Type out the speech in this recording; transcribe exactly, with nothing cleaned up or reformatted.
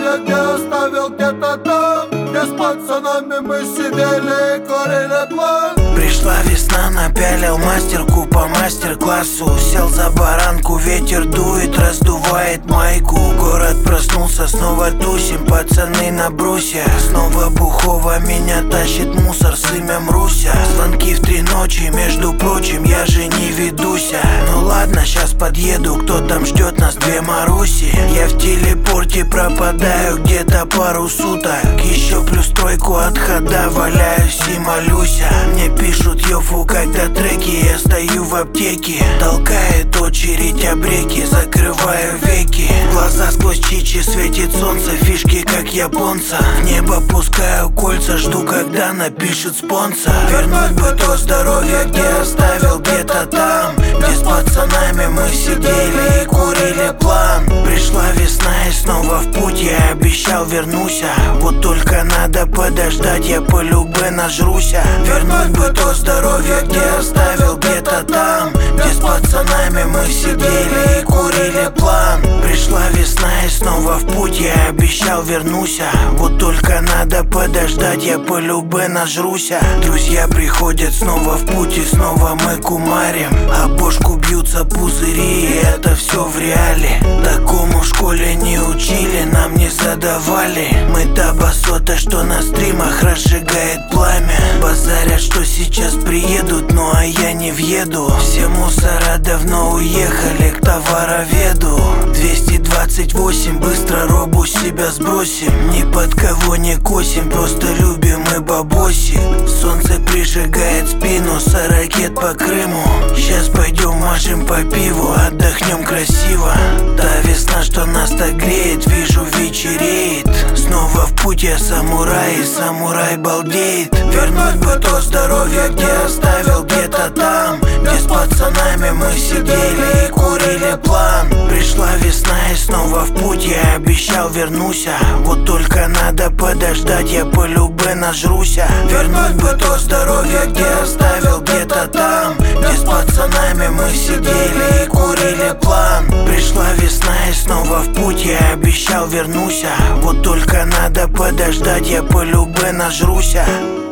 здоровье, где оставил где-то там, где с пацанами мы сидели и курили план. Пришла весна, напялил мастерку по мастер-классу. Сел за баранку, ветер дует, раздувает майку. Город проснулся, снова тусим, пацаны на брусе. Снова бухово меня тащит мусор с именем Руся. Звонки в три ночи, между прочим, я же не ведуся. Ну ладно, сейчас подъеду, кто там ждет нас, две Маруси. Я в телепорте пропадаю где-то пару суток. Еще плюс тройку от хода, валяюсь и молюся. Мне пишут йофу, когда треки, я стою в аптеке. Толкает очередь обреки, закрываю веки. Глаза сквозь чичи, светит солнце, фишки как японца. В небо пускаю кольца, жду, когда напишет спонсор. Вернуть бы то здоровье, где оставил где-то там, где с пацанами мы сидели и курили план. Пришла весна и снова в путь, я обещал вернуся. Вот только надо подождать, я по любе нажруся. Вернуть бы то здоровье, где оставил где-то там, где с пацанами мы сидели и курили план. Пришла весна и снова в путь, я обещал вернуся. Вот только надо подождать, я по любе нажруся. Друзья приходят снова в путь и снова мы кумарим. А бошку бьются пузыри, и это все в реале. Такому в школе не учили, нам не задавали. Мы та басота, что на стримах разжигает пламя. Базарят, что сейчас приедут, ну а я не въеду. Все мусора давно уехали к товароведу. Двести двадцать восемь, быстро робу с себя сбросим. Ни под кого не косим, просто любим мы бабоси. Солнце прижигает спину, с ракет по Крыму. Сейчас пойдем машем по пиву, отдохнем красиво. Та весна, что нас так греет, вижу вечереет. Снова в путь я самурай, и самурай балдеет. Вернуть бы то здоровье, где оставил где-то там, где с пацанами мы сидели и курили план. Пришла весна и снова в путь, я обещал вернуся. Вот только надо подождать, я по любе нажруся. Вернуть бы то здоровье, где оставил где-то там, где с пацанами мы сидели и курили план. Пришла весна и снова в путь, я обещал вернуся. Вот только надо подождать, я по любе нажруся.